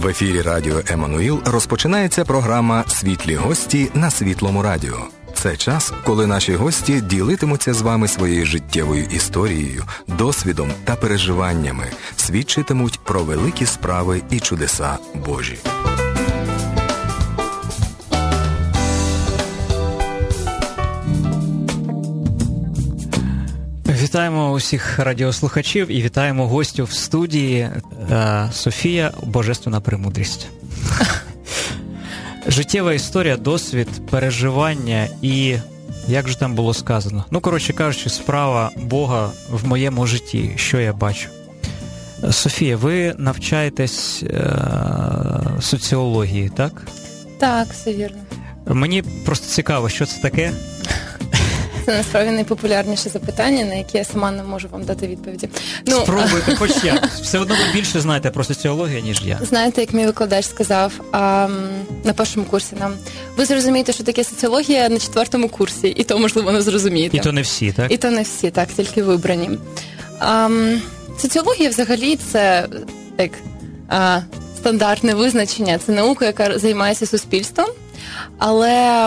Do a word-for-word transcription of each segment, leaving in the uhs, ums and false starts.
В ефірі Радіо Еммануїл розпочинається програма «Світлі гості» на Світлому радіо. Це час, коли наші гості ділитимуться з вами своєю життєвою історією, досвідом та переживаннями, свідчитимуть про великі справи і чудеса Божі. Вітаємо усіх радіослухачів і вітаємо гостю в студії е, Софія Божественна Премудрість. Життєва історія, досвід, переживання і, як же там було сказано, ну, коротше кажучи, справа Бога в моєму житті, що я бачу. Софія, ви навчаєтесь е, соціології, так? Так, все вірно. Мені просто цікаво, що це таке? Це насправді найпопулярніше запитання, на яке я сама не можу вам дати відповіді. Ну, спробуйте, хоч як. Все одно ви більше знаєте про соціологію, ніж я. Знаєте, як мій викладач сказав а, на першому курсі нам, ви зрозумієте, що таке соціологія на четвертому курсі, і то, можливо, не зрозумієте. І то не всі, так? І то не всі, так, тільки вибрані. А, соціологія взагалі це як, а, стандартне визначення, це наука, яка займається суспільством. Але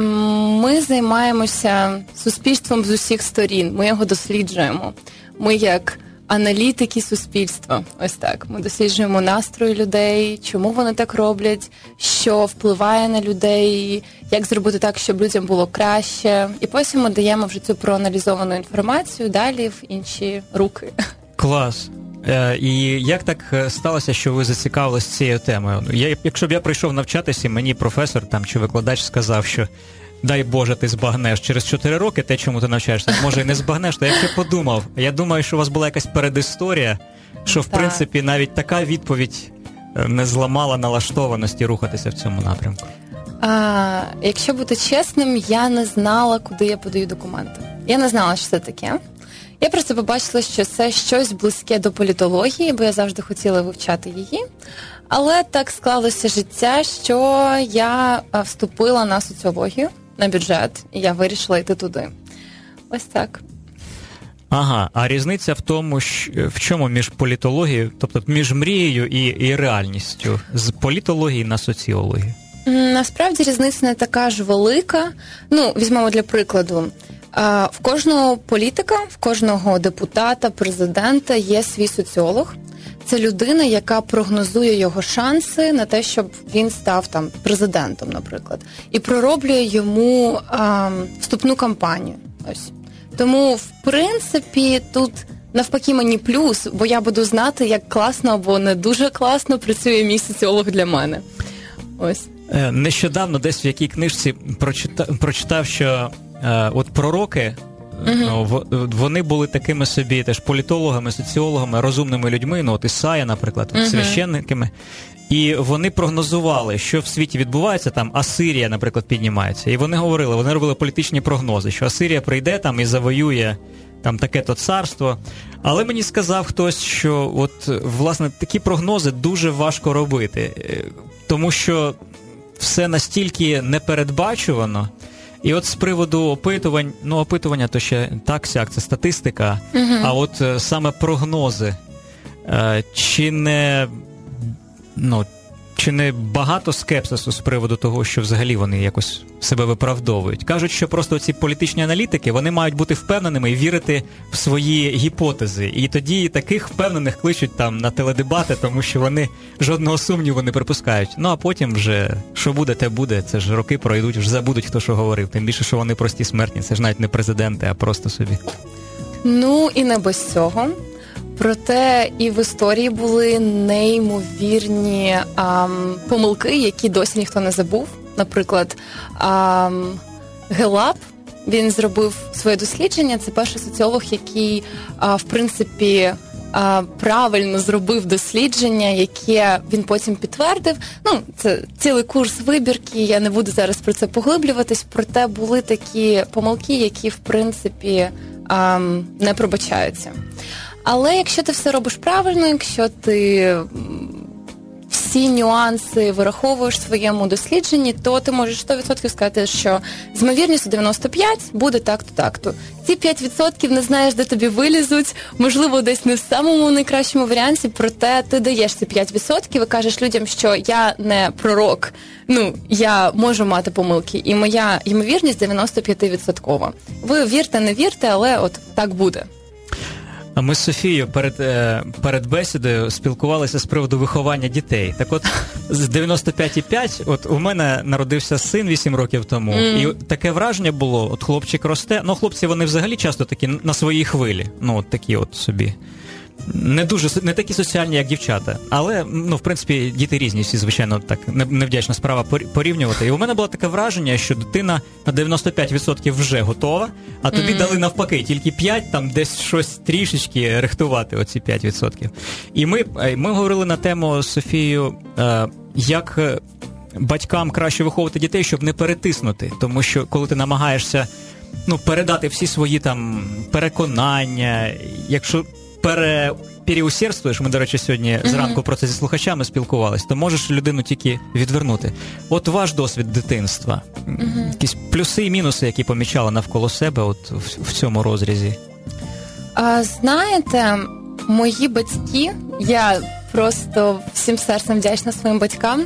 ми займаємося суспільством з усіх сторін, ми його досліджуємо. Ми як аналітики суспільства, ось так. Ми досліджуємо настрої людей, чому вони так роблять, що впливає на людей, як зробити так, щоб людям було краще. І потім ми даємо вже цю проаналізовану інформацію далі в інші руки. Клас. І як так сталося, що ви зацікавились цією темою? Я, якщо б я прийшов навчатися, мені професор там чи викладач сказав, що дай Боже, ти збагнеш через чотири роки те, чому ти навчаєшся, може і не збагнеш, то я ще подумав. Я думаю, що у вас була якась передісторія, що в так. принципі навіть така відповідь не зламала налаштованості рухатися в цьому напрямку. А, якщо бути чесним, я не знала, куди я подаю документи. Я не знала, що це таке. Я просто побачила, що це щось близьке до політології, бо я завжди хотіла вивчати її. Але так склалося життя, що я вступила на соціологію, на бюджет, і я вирішила йти туди. Ось так. Ага, а різниця в тому, в чому між політологією, тобто між мрією і, і реальністю, з політології на соціологію? Насправді різниця не така ж велика. Ну, візьмемо для прикладу. В кожного політика, в кожного депутата, президента є свій соціолог. Це людина, яка прогнозує його шанси на те, щоб він став там президентом, наприклад, і пророблює йому а, вступну кампанію. Ось. Тому, в принципі, тут навпаки мені плюс, бо я буду знати, як класно або не дуже класно працює мій соціолог для мене. Ось. Нещодавно десь в якій книжці прочитав, прочитав, що е, от пророки, uh-huh. вони були такими собі теж політологами, соціологами, розумними людьми, ну от Ісая, наприклад, uh-huh. священниками, і вони прогнозували, що в світі відбувається, там Асирія, наприклад, піднімається, і вони говорили, вони робили політичні прогнози, що Асирія прийде там і завоює там таке-то царство. Але мені сказав хтось, що от, власне, такі прогнози дуже важко робити, тому що все настільки непередбачувано. І от з приводу опитувань, ну опитування то ще так-сяк, це статистика, uh-huh. а от саме прогнози, чи не, ну, чи не багато скепсису з приводу того, що взагалі вони якось себе виправдовують? Кажуть, що просто ці політичні аналітики, вони мають бути впевненими і вірити в свої гіпотези. І тоді таких впевнених кличуть там на теледебати, тому що вони жодного сумніву не припускають. Ну, а потім вже, що буде, те буде. Це ж роки пройдуть, вже забудуть, хто що говорив. Тим більше, що вони прості смертні. Це ж навіть не президенти, а просто собі. Ну, і не без цього. Проте і в історії були неймовірні ам, помилки, які досі ніхто не забув. Наприклад, ам, Гелап, він зробив своє дослідження. Це перший соціолог, який, а, в принципі, а, правильно зробив дослідження, яке він потім підтвердив. Ну, це цілий курс вибірки, я не буду зараз про це поглиблюватись, проте були такі помилки, які, в принципі, ам, не пробачаються. Але якщо ти все робиш правильно, якщо ти ці нюанси вираховуєш в своєму дослідженні, то ти можеш сто відсотків сказати, що з ймовірністю дев'яносто п'ять буде так-то, так-то. Ці п'ять відсотків не знаєш, де тобі вилізуть, можливо, десь не в самому найкращому варіанті, проте ти даєш ці п'ять відсотків і кажеш людям, що я не пророк, ну, я можу мати помилки, і моя ймовірність дев'яносто п'ять відсотків. Ви вірте, не вірте, але от так буде. Ми з Софією перед, перед бесідою спілкувалися з приводу виховання дітей. Так от, з дев'яносто п'ять цілих п'ять, от у мене народився син вісім років тому, mm. і таке враження було, от хлопчик росте, ну хлопці вони взагалі часто такі на своїй хвилі, ну от такі от собі. Не дуже, не такі соціальні, як дівчата. Але, ну, в принципі, діти різні всі, звичайно, так, невдячна справа порівнювати. І у мене було таке враження, що дитина на дев'яносто п'ять відсотків вже готова, а тобі mm. дали навпаки, тільки п'ять, там десь щось трішечки рихтувати, оці п'ять відсотків. І ми, ми говорили на тему з Софією, як батькам краще виховувати дітей, щоб не перетиснути. Тому що, коли ти намагаєшся, ну, передати всі свої там переконання, якщо пере... переусердствуєш, ми, до речі, сьогодні mm-hmm. зранку про це зі слухачами спілкувалися, то можеш людину тільки відвернути. От ваш досвід дитинства, mm-hmm. якісь плюси і мінуси, які помічали навколо себе от в, в цьому розрізі? А, знаєте, мої батьки, я просто всім серцем вдячна своїм батькам,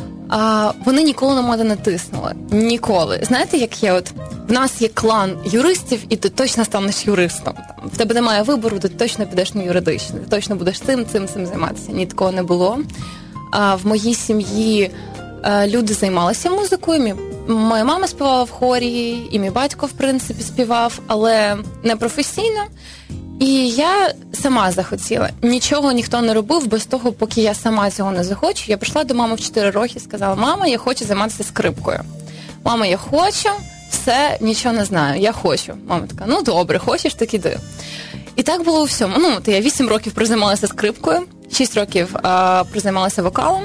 а, вони ніколи на мене не тиснули. Ніколи. Знаєте, як є от, в нас є клан юристів, і ти точно станеш юристом. Там, в тебе немає вибору, ти точно підеш на юридичний, ти точно будеш цим, цим, цим займатися. Ні, такого не було. А, в моїй сім'ї а, люди займалися музикою. Мій, моя мама співала в хорі, і мій батько, в принципі, співав, але не професійно. І я сама захотіла. Нічого ніхто не робив без того, поки я сама цього не захочу. Я прийшла до мами в чотири роки і сказала: мама, я хочу займатися скрипкою. Мама, я хочу, все, нічого не знаю, я хочу. Мама така: ну добре, хочеш, так іди. І так було у всьому. Ну, то я вісім років прозаймалася скрипкою, шість років а, прозаймалася вокалом.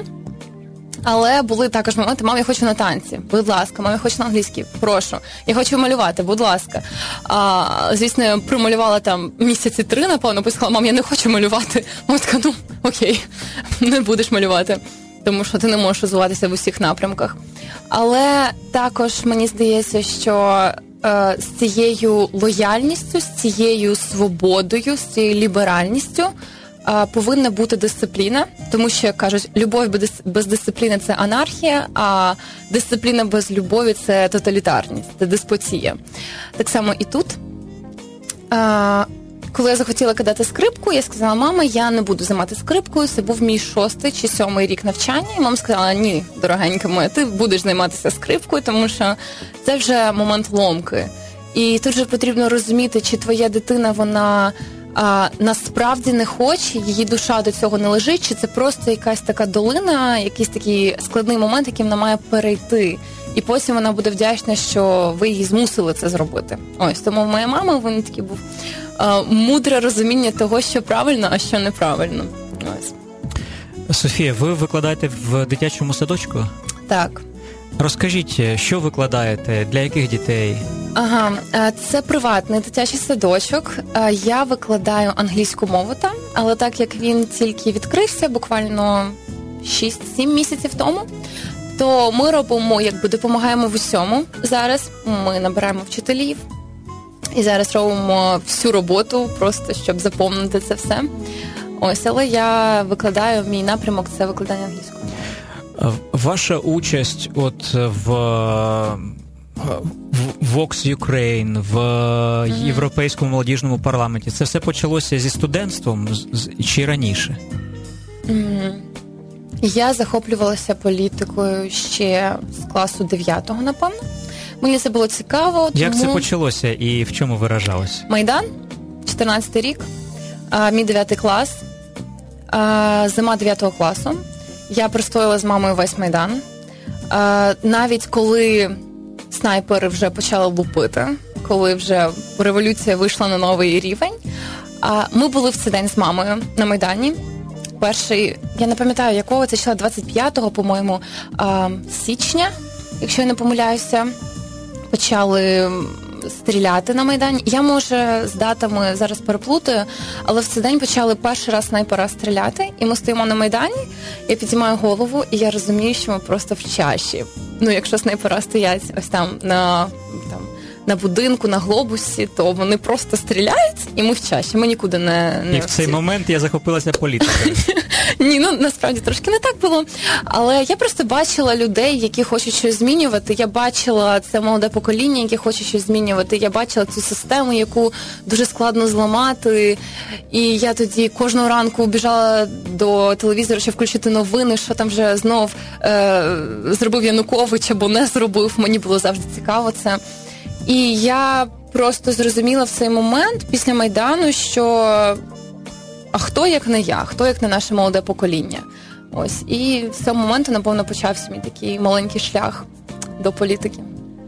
Але були також моменти: мам, я хочу на танці, будь ласка, мам, я хочу на англійській, прошу, я хочу малювати, будь ласка. А, звісно, я промалювала там місяці три, напевно, бо сказала: мам, я не хочу малювати. Мама така: ну, окей, не будеш малювати, тому що ти не можеш розвиватися в усіх напрямках. Але також мені здається, що е, з цією лояльністю, з цією свободою, з цією ліберальністю повинна бути дисципліна, тому що, як кажуть, любов без, без дисципліни – це анархія, а дисципліна без любові – це тоталітарність, це деспотія. Так само і тут. А, коли я захотіла кидати скрипку, я сказала: мама, я не буду займатися скрипкою, це був мій шостий чи сьомий рік навчання, і мама сказала: ні, дорогенька моя, ти будеш займатися скрипкою, тому що це вже момент ломки. І тут же потрібно розуміти, чи твоя дитина, вона а, насправді не хоче, її душа до цього не лежить, чи це просто якась така долина, якийсь такий складний момент, який вона має перейти. І потім вона буде вдячна, що ви її змусили це зробити. Ось, тому в моєї мами він такий був а, мудре розуміння того, що правильно, а що неправильно. Ось. Софія, ви викладаєте в дитячому садочку? Так. Розкажіть, що викладаєте, для яких дітей? Ага, це приватний дитячий садочок. Я викладаю англійську мову там, але так як він тільки відкрився буквально шість-сім місяців тому, то ми робимо, якби допомагаємо в усьому зараз. Ми набираємо вчителів і зараз робимо всю роботу, просто щоб заповнити це все. Ось, але я викладаю, мій напрямок – це викладання англійської. Ваша участь от в, в Vox Ukraine, в mm-hmm. Європейському молодіжному парламенті, це все почалося зі студентством чи раніше? Mm-hmm. Я захоплювалася політикою ще з класу дев'ятого, напевно. Мені це було цікаво. Як тому... це почалося і в чому виражалось? Майдан, чотирнадцятий рік, а, мій дев'ятий клас, а, зима дев'ятого класу. Я простояла з мамою весь Майдан. А, навіть коли снайпери вже почали лупити, коли вже революція вийшла на новий рівень, а, ми були в цей день з мамою на Майдані. Перший, я не пам'ятаю якого, це числа двадцять п'ятого, по-моєму, а, січня, якщо я не помиляюся, почали стріляти на Майдані. Я, може, з датами зараз переплутаю, але в цей день почали перший раз снайпера стріляти, і ми стоїмо на Майдані, я підіймаю голову, і я розумію, що ми просто в чаші. Ну, якщо снайпера стоять ось там на, там, на будинку, на глобусі, то вони просто стріляють, і ми в чаші, ми нікуди не... не і в цей момент я захопилася політикою. Ні, ну насправді трошки не так було. Але я просто бачила людей, які хочуть щось змінювати. Я бачила це молоде покоління, яке хоче щось змінювати. Я бачила цю систему, яку дуже складно зламати. І я тоді кожного ранку біжала до телевізора, щоб включити новини, що там вже знов е- зробив Янукович або не зробив. Мені було завжди цікаво це. І я просто зрозуміла в цей момент після Майдану, що а хто, як не я, хто, як не наше молоде покоління. Ось. І з цього моменту, напевно, почався мій такий маленький шлях до політики.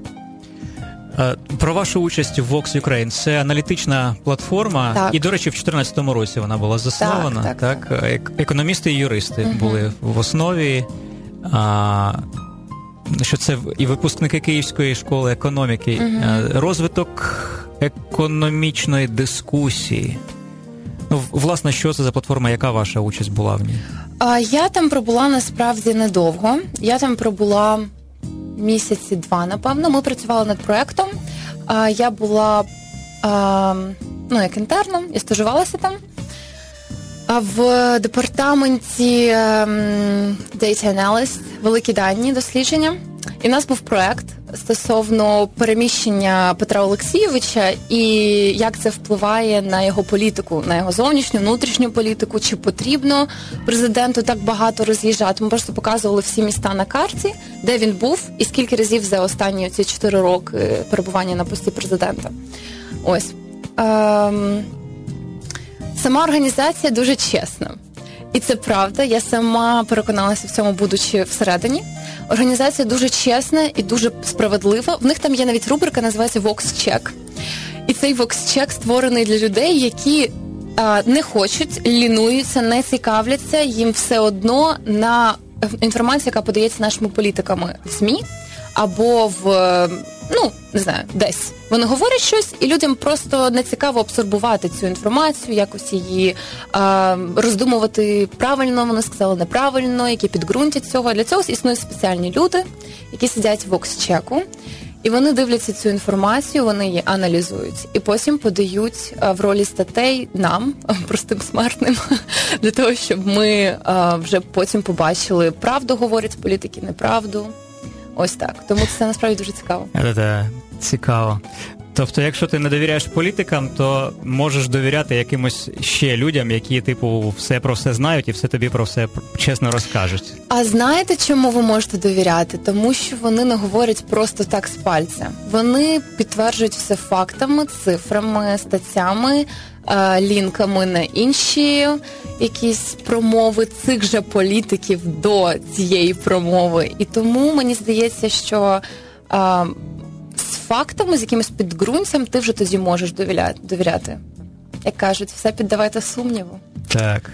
Про вашу участь в Vox Ukraine. Це аналітична платформа. Так. І, до речі, в дві тисячі чотирнадцятому році вона була заснована. Так, так, так. так. Економісти і юристи угу. були в основі. А, що це і випускники Київської школи економіки. Угу. Розвиток економічної дискусії. Ну, власне, що це за платформа, яка ваша участь була в ній? А, я там пробула, насправді, недовго. Я там пробула місяці два, напевно. Ми працювали над проєктом. А, я була, а, ну, як інтерном, я стажувалася там. А в департаменті um, Data Analyst, великі дані, дослідження. І в нас був проєкт стосовно переміщення Петра Олексійовича і як це впливає на його політику, на його зовнішню, внутрішню політику, чи потрібно президенту так багато роз'їжджати. Ми просто показували всі міста на карті, де він був і скільки разів за останні ці чотири роки перебування на пості президента. Ось. Ем... Сама організація дуже чесна. І це правда, я сама переконалася в цьому, будучи всередині. Організація дуже чесна і дуже справедлива. В них там є навіть рубрика, називається Vox Check. І цей Vox Check створений для людей, які а, не хочуть, лінуються, не цікавляться, їм все одно на інформацію, яка подається нашими політиками в ЗМІ або в, ну, не знаю, десь. Вони говорять щось, і людям просто не цікаво абсорбувати цю інформацію, якось її а, роздумувати правильно, вони сказали неправильно, які підґрунтя цього. Для цього існують спеціальні люди, які сидять в Vox-чеку, і вони дивляться цю інформацію, вони її аналізують, і потім подають а, в ролі статей нам, простим смертним, для того, щоб ми а, вже потім побачили, правду говорять політики, неправду. Ось так. Тому це насправді дуже цікаво. Це цікаво. Тобто, якщо ти не довіряєш політикам, то можеш довіряти якимось ще людям, які, типу, все про все знають і все тобі про все чесно розкажуть. А знаєте, чому ви можете довіряти? Тому що вони не говорять просто так з пальця. Вони підтверджують все фактами, цифрами, статтями, лінками на інші якісь промови цих же політиків до цієї промови. І тому мені здається, що а, з фактами, з якимось підґрунтям ти вже тоді можеш довіряти. довіряти. Як кажуть, все піддавайте сумніву. Так.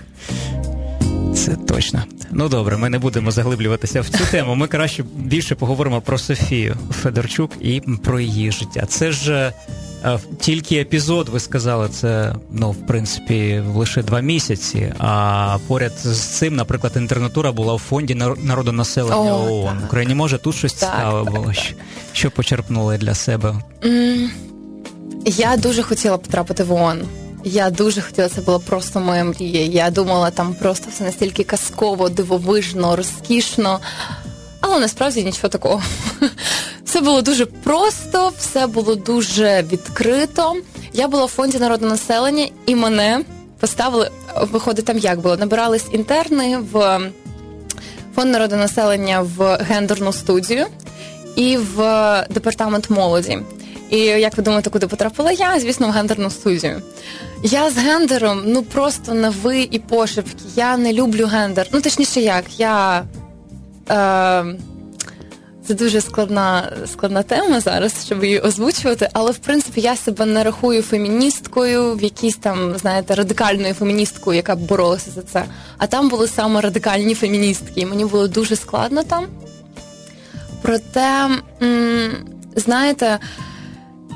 Це точно. Ну добре, ми не будемо заглиблюватися в цю тему. Ми краще більше поговоримо про Софію Федорчук і про її життя. Це ж тільки епізод, ви сказали, це, ну, в принципі, лише два місяці, а поряд з цим, наприклад, інтернатура була у фонді народонаселення ООН. В Україні, може, тут щось так, цікаве так, було? Так. Що почерпнули для себе? Mm, я дуже хотіла потрапити в ООН. Я дуже хотіла, це була просто моя мрія. Я думала, там просто все настільки казково, дивовижно, розкішно. Але насправді нічого такого. Все було дуже просто, все було дуже відкрито. Я була в фонді народонаселення, і мене поставили, виходить, там як було, набирались інтерни в фонд народонаселення в гендерну студію і в департамент молоді. І як ви думаєте, куди потрапила я? Звісно, в гендерну студію. Я з гендером, ну просто на ви і пошепки. Я не люблю гендер. Ну, точніше як, я... Е, це дуже складна, складна тема зараз, щоб її озвучувати, але, в принципі, я себе не рахую феміністкою, в якійсь там, знаєте, радикальною феміністкою, яка б боролася за це. А там були саме радикальні феміністки, і мені було дуже складно там. Проте, м- знаєте,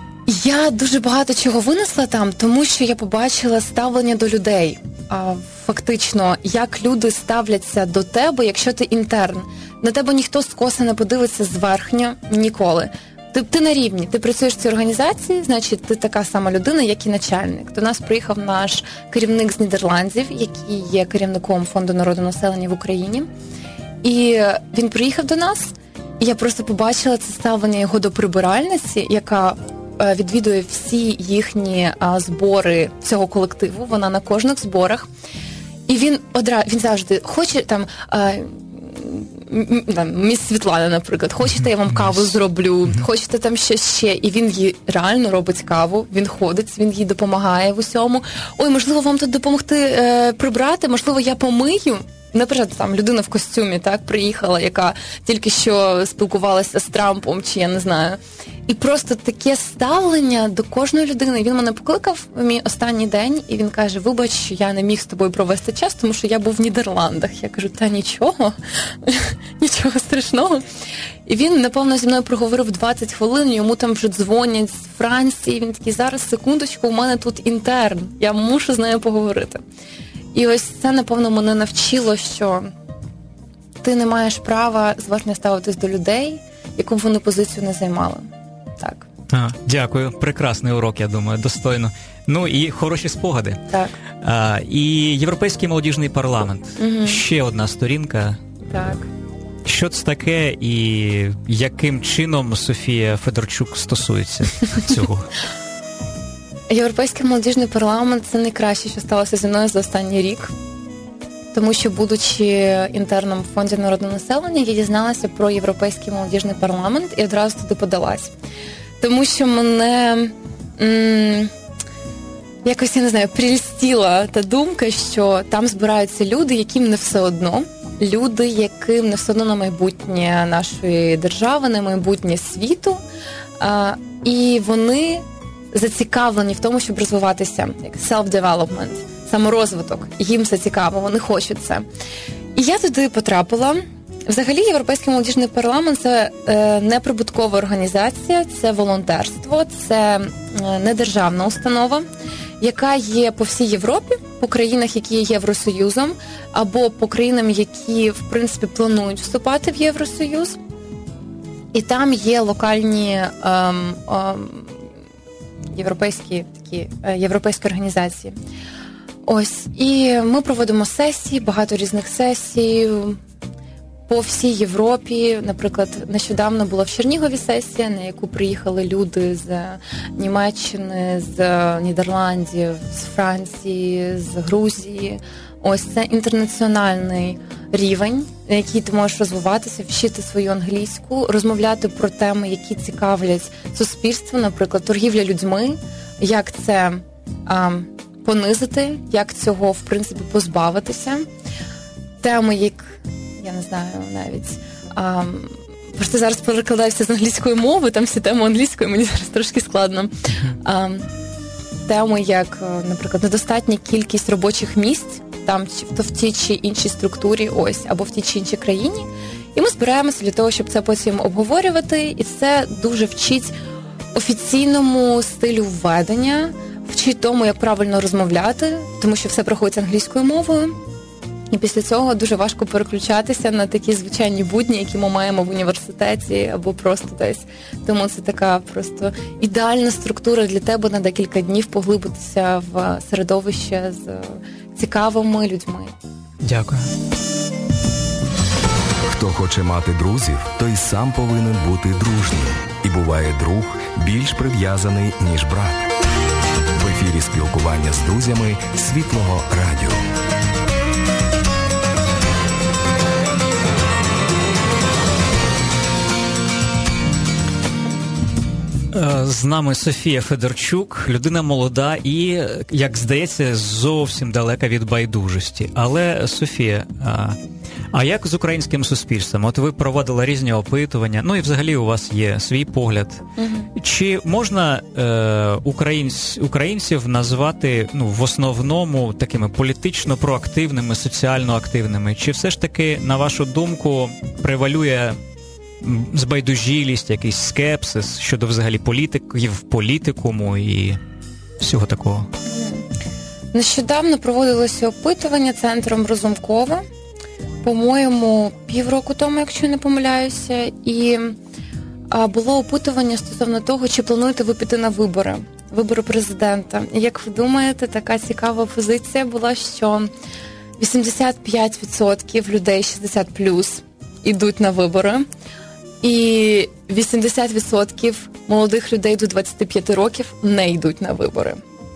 Я дуже багато чого винесла там, тому що я побачила ставлення до людей. Фактично, як люди ставляться до тебе, якщо ти інтерн. На тебе ніхто скоса не подивиться зверхньо ніколи. Ти, ти на рівні, ти працюєш в цій організації, значить, ти така сама людина, як і начальник. До нас приїхав наш керівник з Нідерландів, який є керівником Фонду народонаселення в Україні. І він приїхав до нас, і я просто побачила це ставлення його до прибиральниці, яка відвідує всі їхні а, збори цього колективу, вона на кожних зборах. І він одразу, він завжди хоче там... А, міс Світлана, наприклад, хочете, я вам каву зроблю, хочете там щось ще, і він їй реально робить каву, він ходить, він їй допомагає в усьому. Ой, можливо, вам тут допомогти е, прибрати, можливо, я помию. Наприклад, там людина в костюмі, так, приїхала, яка тільки що спілкувалася з Трампом, чи я не знаю. І просто таке ставлення до кожної людини. Він мене покликав в мій останній день, і він каже, вибач, що я не міг з тобою провести час, тому що я був в Нідерландах. Я кажу, та нічого, нічого страшного. І він, напевно, зі мною проговорив двадцять хвилин, йому там вже дзвонять з Франції, він такий, зараз, секундочку, у мене тут інтерн, я мушу з нею поговорити. І ось це, напевно, мене навчило, що ти не маєш права зверхньо ставитись до людей, яку б вони позицію не займали. Так. А, дякую. Прекрасний урок, я думаю, достойно. Ну і хороші спогади. Так. А, і Європейський молодіжний парламент. Угу. Ще одна сторінка. Так. Що це таке і яким чином Софія Федорчук стосується цього? Європейський молодіжний парламент – це найкраще, що сталося зі мною за останній рік. Тому що, будучи інтерном в Фонді народного населення, я дізналася про Європейський молодіжний парламент і одразу туди подалась. Тому що мене м- якось, я не знаю, прельстила та думка, що там збираються люди, яким не все одно. Люди, яким не все одно на майбутнє нашої держави, на майбутнє світу. А, і вони зацікавлені в тому, щоб розвиватися, як self-development, саморозвиток. Їм це цікаво, вони хочуть це. І я туди потрапила. Взагалі, Європейський молодіжний парламент – це е, неприбуткова організація, це волонтерство, це е, недержавна установа, яка є по всій Європі, по країнах, які є Євросоюзом, або по країнам, які, в принципі, планують вступати в Євросоюз. І там є локальні ем, ем, європейські, такі, е, європейські організації. Ось, і ми проводимо сесії, багато різних сесій по всій Європі. Наприклад, нещодавно була в Чернігові сесія, на яку приїхали люди з Німеччини, з Нідерландів, з Франції, з Грузії. Ось це інтернаціональний рівень, на який ти можеш розвиватися, вчити свою англійську, розмовляти про теми, які цікавлять суспільство, наприклад, торгівля людьми, як це а, понизити, як цього, в принципі, позбавитися. Теми, як, я не знаю, навіть, а, просто зараз перекладаюся з англійської мови, там всі теми англійської, мені зараз трошки складно. А, теми, як, наприклад, недостатня кількість робочих місць, там, то в тій чи іншій структурі, ось, або в тій чи іншій країні. І ми збираємося для того, щоб це потім обговорювати, і це дуже вчить офіційному стилю введення, вчить тому, як правильно розмовляти, тому що все проходить англійською мовою. І після цього дуже важко переключатися на такі звичайні будні, які ми маємо в університеті або просто десь. Тому це така просто ідеальна структура для тебе на декілька днів поглибитися в середовище з цікавими людьми. Дякую. Хто хоче мати друзів, той сам повинен бути дружнім. І буває друг більш прив'язаний, ніж брат. В ефірі спілкування з друзями Світлого радіо. З нами Софія Федорчук, людина молода і, як здається, зовсім далека від байдужості. Але, Софія, а, а як з українським суспільством? От ви проводили різні опитування, ну і взагалі у вас є свій погляд. Угу. Чи можна е, українць, українців назвати, ну, в основному такими політично проактивними, соціально активними? Чи все ж таки, на вашу думку, превалює збайдужілість, якийсь скепсис щодо взагалі політиків, політикуму і всього такого? Нещодавно проводилося опитування центром Разумкова, по-моєму, півроку тому, якщо не помиляюся, і було опитування стосовно того, чи плануєте ви піти на вибори, вибори президента. І як ви думаєте, така цікава позиція була, що вісімдесят п'ять відсотків людей шістдесят плюс ідуть на вибори, і вісімдесят відсотків молодих людей до двадцяти п'яти років не йдуть на вибори.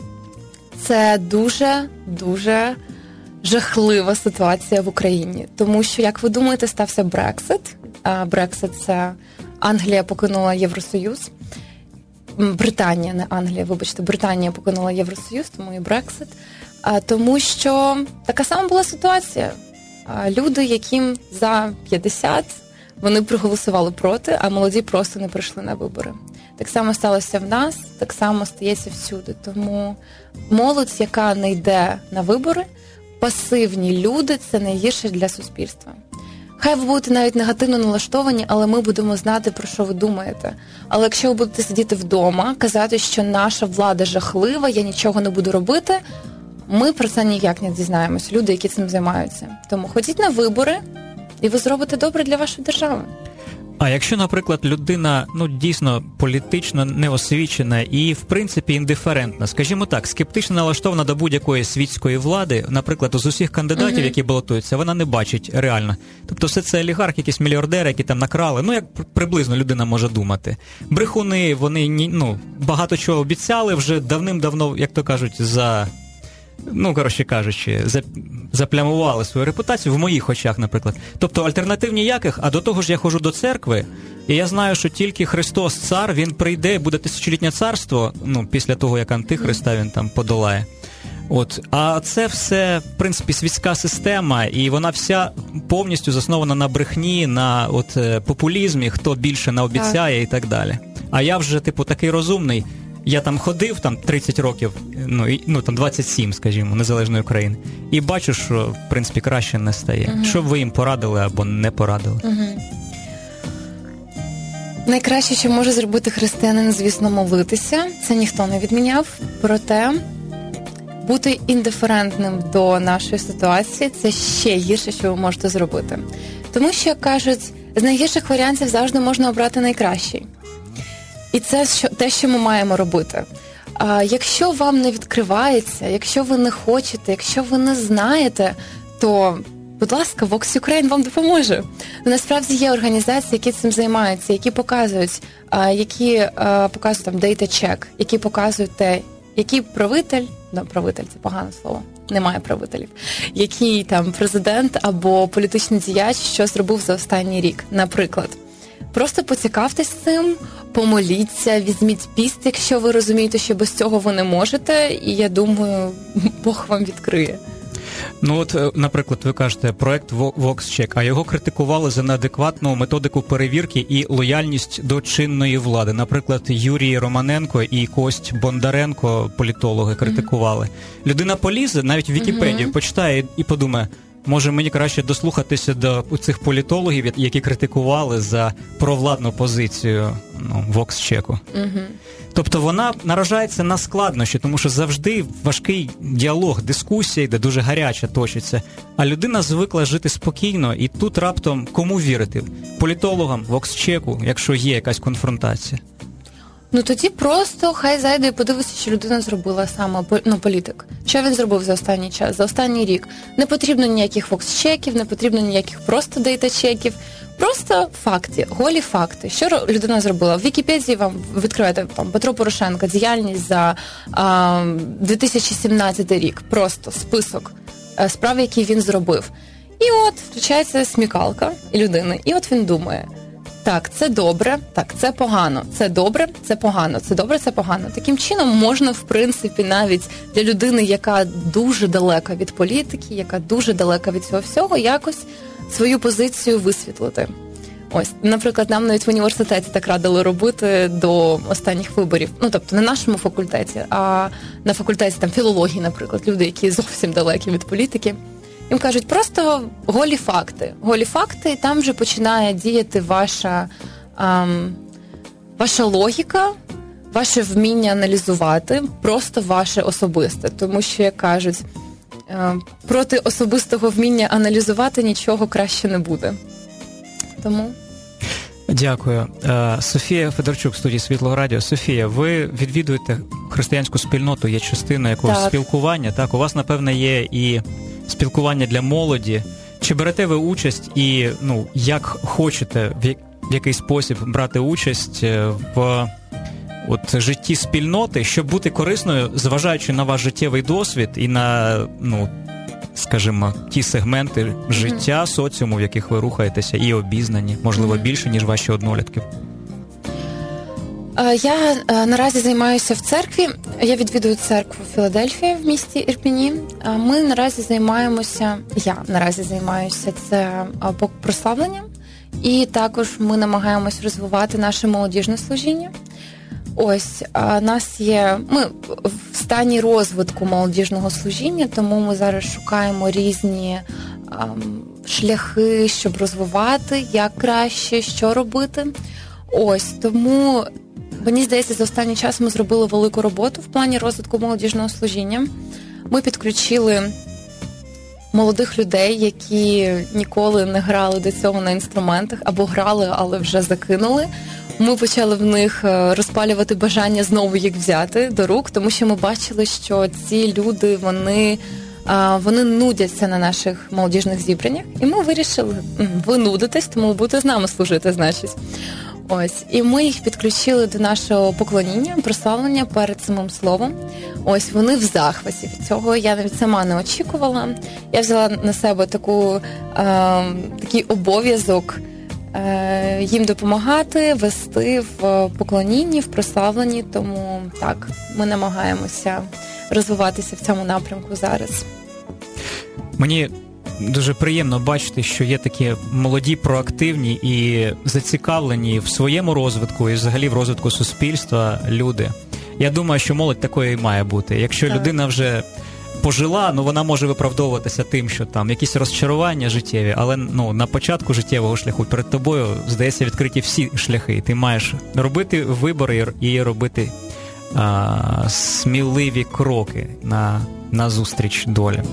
Це дуже-дуже жахлива ситуація в Україні. Тому що, як ви думаєте, стався Брексит. Брексит – це Англія покинула Євросоюз. Британія, не Англія, вибачте, Британія покинула Євросоюз, тому і Брексит. Тому що така сама була ситуація. Люди, яким за п'ятдесят, вони проголосували проти, а молоді просто не прийшли на вибори. Так само сталося в нас, так само стається всюди. Тому молодь, яка не йде на вибори, пасивні люди – це найгірше для суспільства. Хай ви будете навіть негативно налаштовані, але ми будемо знати, про що ви думаєте. Але якщо ви будете сидіти вдома, казати, що наша влада жахлива, я нічого не буду робити, ми про це ніяк не дізнаємося, люди, які цим займаються. Тому ходіть на вибори, і ви зробите добре для вашої держави. А якщо, наприклад, людина, ну, дійсно політично неосвічена і, в принципі, індиферентна, скажімо так, скептично налаштована до будь-якої світської влади, наприклад, з усіх кандидатів, uh-huh. які балотуються, вона не бачить реально. Тобто все це олігарх, якісь мільярдери, які там накрали, ну, як приблизно людина може думати. Брехуни, вони, ну, багато чого обіцяли, вже давним-давно, як то кажуть, за... ну, коротше кажучи, заплямували свою репутацію в моїх очах, наприклад. Тобто альтернатив ніяких, а до того ж я ходжу до церкви, і я знаю, що тільки Христос цар, він прийде, буде тисячолітнє царство, ну, після того, як Антихриста він там подолає. От. А це все, в принципі, світська система, і вона вся повністю заснована на брехні, на от, популізмі, хто більше наобіцяє так. і так далі. А я вже, типу, такий розумний. Я там ходив там тридцять років, ну, і, ну там двадцять сім, скажімо, незалежної України, і бачу, що, в принципі, краще не стає. Угу. Що б ви їм порадили або не порадили? Угу. Найкраще, що може зробити християнин, звісно, молитися. Це ніхто не відміняв. Проте бути індиферентним до нашої ситуації – це ще гірше, що ви можете зробити. Тому що, як кажуть, з найгірших варіантів завжди можна обрати найкращий. І це що, те, що ми маємо робити. А якщо вам не відкривається, якщо ви не хочете, якщо ви не знаєте, то, будь ласка, Vox Ukraine вам допоможе. Насправді є організації, які цим займаються, які показують, а, які а, показують там data check, які показують те, який правитель, ну, правитель – це погане слово, немає правителів, який там президент або політичний діяч, що зробив за останній рік, наприклад. Просто поцікавтесь цим, помоліться, візьміть піст, якщо ви розумієте, що без цього ви не можете, і я думаю, Бог вам відкриє. Ну от, наприклад, ви кажете, проект VoxCheck, а його критикували за неадекватну методику перевірки і лояльність до чинної влади. Наприклад, Юрій Романенко і Кость Бондаренко, політологи, критикували. Mm-hmm. Людина полізе, навіть в Вікіпедію, mm-hmm. почитає і подумає, може, мені краще дослухатися до цих політологів, які критикували за провладну позицію, ну, VoxCheck. Угу. Тобто вона наражається на складнощі, тому що завжди важкий діалог, дискусія йде, дуже гаряча точиться. А людина звикла жити спокійно, і тут раптом кому вірити? Політологам, VoxCheck, якщо є якась конфронтація? Ну тоді просто хай зайде і подивиться, що людина зробила саме, ну, політик. Що він зробив за останній час, за останній рік. Не потрібно ніяких VoxCheck'ів, не потрібно ніяких просто дейта-чеків. Просто факти, голі факти. Що людина зробила? В Вікіпедії вам відкриваєте там Петро Порошенко, діяльність за а, дві тисячі сімнадцятий рік. Просто список а, справ, які він зробив. І от включається смікалка людини. І от він думає, так, це добре, так, це погано, це добре, це погано, це добре, це погано. Таким чином можна, в принципі, навіть для людини, яка дуже далека від політики, яка дуже далека від цього всього, якось свою позицію висвітлити. Ось, наприклад, нам навіть в університеті так радили робити до останніх виборів. Ну, тобто, не на нашому факультеті, а на факультеті там філології, наприклад, люди, які зовсім далекі від політики. Їм кажуть, просто голі факти. Голі факти, і там вже починає діяти ваша, ем, ваша логіка, ваше вміння аналізувати, просто ваше особисте. Тому що, як кажуть, е, проти особистого вміння аналізувати нічого краще не буде. Тому... Дякую. Софія Федорчук, студії Світлого Радіо. Софія, ви відвідуєте християнську спільноту, є частиною якогось так. спілкування, так? У вас, напевне, є і спілкування для молоді. Чи берете ви участь і, ну, як хочете, в який спосіб брати участь в от житті спільноти, щоб бути корисною, зважаючи на ваш життєвий досвід і на, ну, скажімо, ті сегменти життя, соціуму, в яких ви рухаєтеся, і обізнані, можливо, більше, ніж ваші однолітки? Я наразі займаюся в церкві. Я відвідую церкву Філадельфія в місті Ірпені. Ми наразі займаємося, я наразі займаюся це прославленням. І також ми намагаємось розвивати наше молодіжне служіння. Ось, а нас є, ми в стані розвитку молодіжного служіння, тому ми зараз шукаємо різні а, шляхи, щоб розвивати, як краще, що робити. Ось, тому, мені здається, за останній час ми зробили велику роботу в плані розвитку молодіжного служіння. Ми підключили молодих людей, які ніколи не грали до цього на інструментах, або грали, але вже закинули. Ми почали в них розпалювати бажання знову їх взяти до рук, тому що ми бачили, що ці люди, вони, вони нудяться на наших молодіжних зібраннях. І ми вирішили, ви нудитесь, тому будете з нами служити, значить. Ось. І ми їх підключили до нашого поклоніння, прославлення перед самим словом. Ось, вони в захваті від цього. Я навіть сама не очікувала. Я взяла на себе таку, е, такий обов'язок е, їм допомагати, вести в поклонінні, в прославленні. Тому так, ми намагаємося розвиватися в цьому напрямку зараз. Мені дуже приємно бачити, що є такі молоді, проактивні і зацікавлені в своєму розвитку і взагалі в розвитку суспільства люди. Я думаю, що молодь такою і має бути. Якщо так. людина вже пожила, ну вона може виправдовуватися тим, що там якісь розчарування життєві, але ну на початку життєвого шляху перед тобою, здається, відкриті всі шляхи. І ти маєш робити вибори і робити а, сміливі кроки на, на зустріч долі.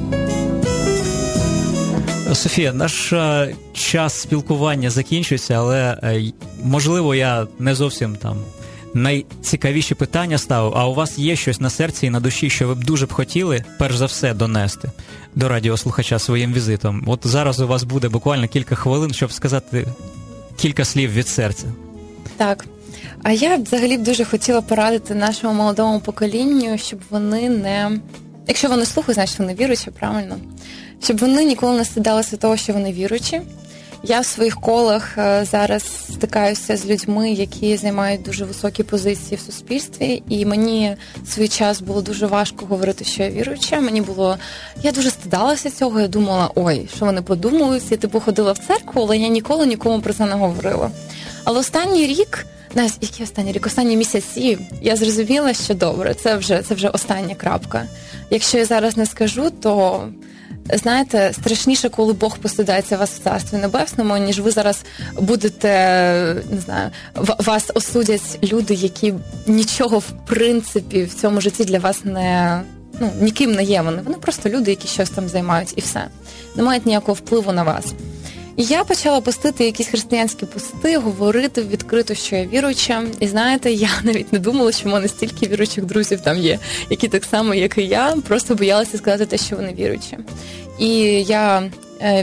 Софія, наш а, час спілкування закінчується, але а, можливо я не зовсім там найцікавіші питання ставив, а у вас є щось на серці і на душі, що ви б дуже б хотіли, перш за все, донести до радіослухача своїм візитом. От зараз у вас буде буквально кілька хвилин, щоб сказати кілька слів від серця. Так. А я взагалі б дуже хотіла порадити нашому молодому поколінню, щоб вони не... Якщо вони слухають, значить вони віруючі, правильно? Щоб вони ніколи не стидалися того, що вони віруючі. Я в своїх колах зараз стикаюся з людьми, які займають дуже високі позиції в суспільстві, і мені в свій час було дуже важко говорити, що я віруюча. Мені було... Я дуже стидалася цього, я думала, ой, що вони подумають, я типу ходила в церкву, але я ніколи нікому про це не говорила. Але останній рік, навіть який останній рік, останні місяці, я зрозуміла, що добре, це вже, це вже остання крапка. Якщо я зараз не скажу, то... Знаєте, страшніше, коли Бог постидається вас в Царстві Небесному, ніж ви зараз будете, не знаю, вас осудять люди, які нічого, в принципі, в цьому житті для вас не, ну, ніким не є вони. Вони просто люди, які щось там займають, і все. Не мають ніякого впливу на вас. І я почала постити якісь християнські пости, говорити відкрито, що я віруюча. І знаєте, я навіть не думала, що в мене стільки віруючих друзів там є, які так само, як і я, просто боялися сказати те, що вони віруючі. І я е,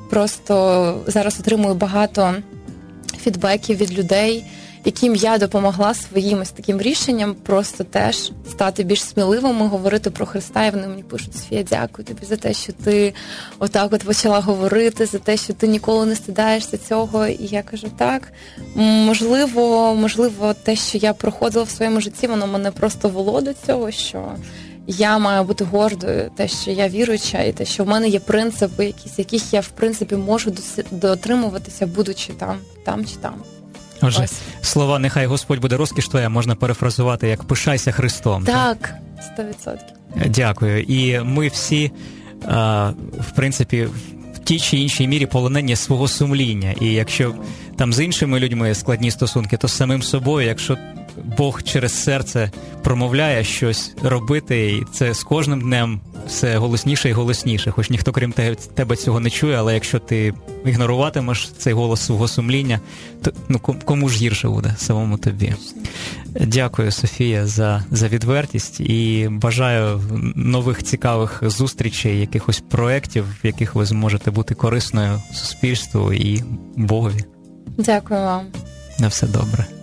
просто зараз отримую багато фідбеків від людей, яким я допомогла своїм ось таким рішенням просто теж стати більш сміливими, говорити про Христа. І вони мені пишуть: Софія, дякую тобі за те, що ти отак от почала говорити, за те, що ти ніколи не стидаєшся цього. І я кажу, так, можливо, можливо, те, що я проходила в своєму житті, воно мене просто вело до цього, що я маю бути гордою, те, що я віруюча, і те, що в мене є принципи якісь, яких я, в принципі, можу дотримуватися, будучи там, там чи там. Отже, слова «Нехай Господь буде розкіш твоя» можна перефразувати як «Пишайся Христом». Так, сто відсотків. Дякую. І ми всі в принципі, в тій чи іншій мірі полонення свого сумління. І якщо там з іншими людьми складні стосунки, то з самим собою, якщо Бог через серце промовляє щось робити, і це з кожним днем все голосніше і голосніше, хоч ніхто крім тебе цього не чує, але якщо ти ігноруватимеш цей голос свого сумління, то ну, кому ж гірше буде? Самому тобі. Дякую, Софія, за, за відвертість і бажаю нових цікавих зустрічей, якихось проєктів, в яких ви зможете бути корисною суспільству і Богові. Дякую вам. На все добре.